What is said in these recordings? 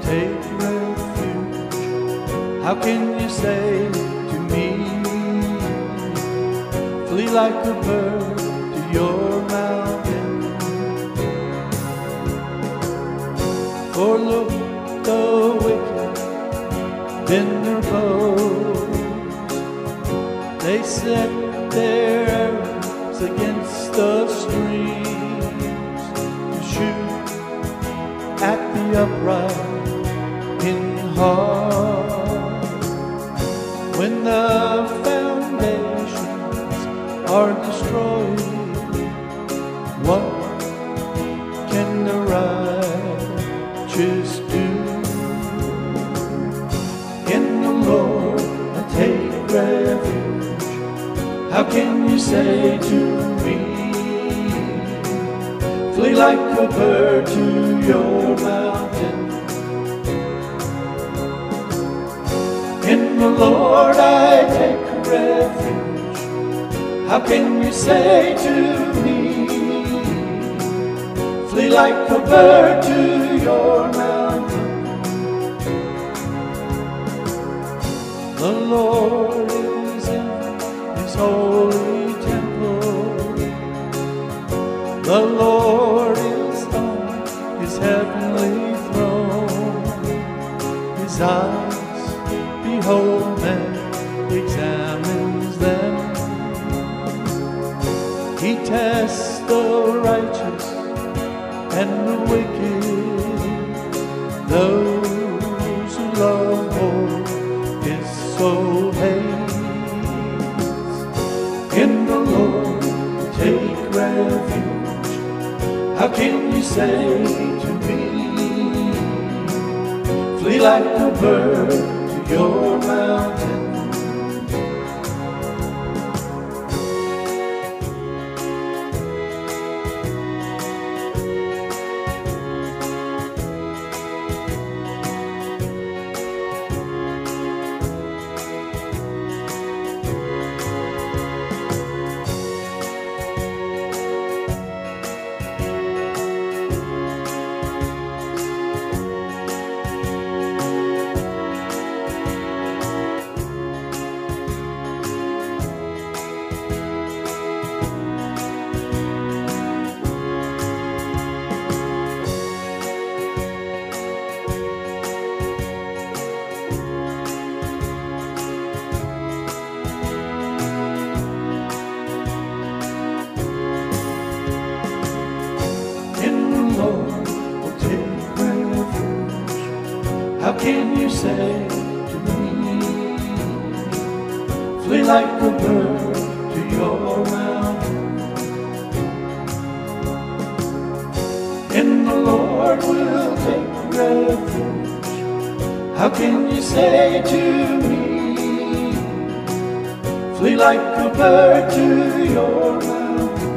take refuge. How can you say to me, flee like a bird to your mountain? For look, the wicked bend their bows, they set their arrows against the streams to shoot at the upright in heart. When the foundations are destroyed, what can the righteous do? In the Lord I take refuge. How can you say to me, flee like a bird to your mountain? In the Lord I take refuge. How can you say to me, flee like a bird to your mountain? The Lord is in His holy temple. The Lord is on His heavenly throne. His eyes behold and examines them. He tests the righteous and the wicked, those who love more His soul hates. In the Lord take refuge. How can you say to me, flee like a bird to your mountain? How can you say to me, flee like a bird to your mountain? In the Lord will take refuge. How can you say to me, flee like a bird to your mountain?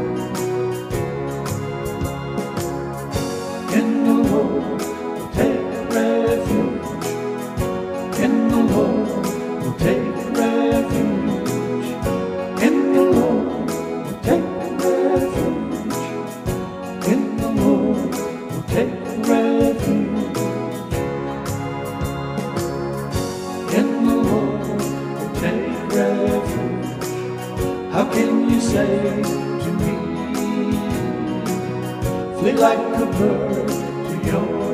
In the Lord will take refuge. In the Lord will take refuge. In the Lord will take refuge. In the Lord will take refuge. In the Lord will take refuge. How can you say to me, flee like a bird to your